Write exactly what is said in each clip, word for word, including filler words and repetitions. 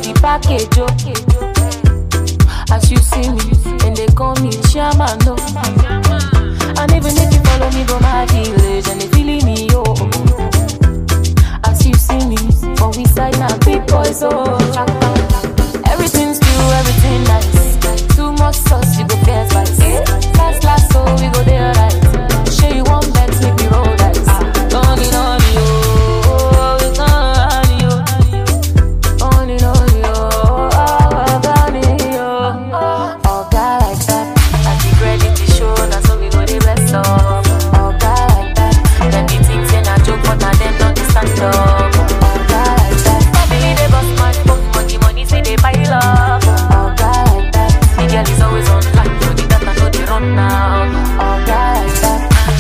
the package, oh. As you see me, and they call me Shaman, no. And even if you follow me, go my village, and they feeling me, oh. As you see me, for we side now, big boys, oh. Everything's new, everything nice. Too much sauce, you go get spice. Last, last, so we go there, right. Show you one bet, make me roll dice. Don't need on you, it's not on you. Only on you, oh, on you. Oh, God like that. I keep ready to show, now so we go the rest of. Oh, God like that. Them be things in a joke, but now them don't stand up. Oh, God like that. Family they bust my phone, money, money say they pile up. Oh, God like that. The girl is always on line, do the data, know they run now. Oh, God like that.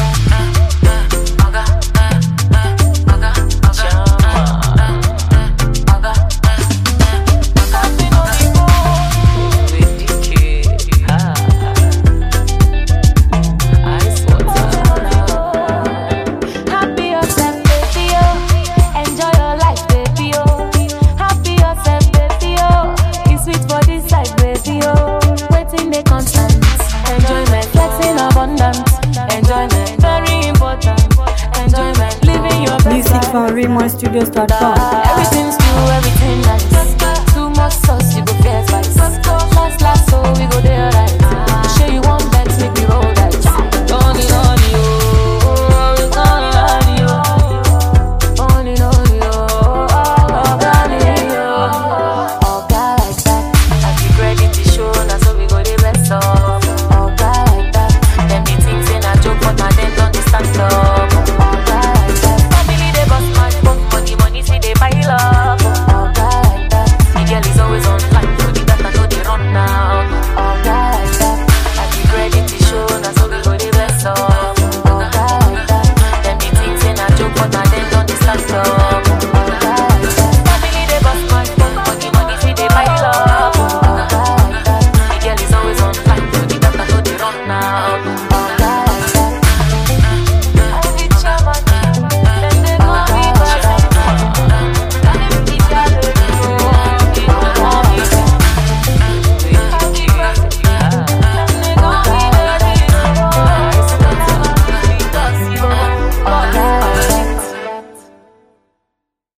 From Raymond Studios dot com. Everything's new, everything nice. Too much sauce, you go get spice. Last, last, so we go there right. Show you one bet, make me roll dice. Don't need on you, it's only on you. Only on you, oh, God, you. Oh, God like that. I keep ready to show, now so we go the rest of. Oh, God like that. Them be things in a joke, but now them don't stand up. But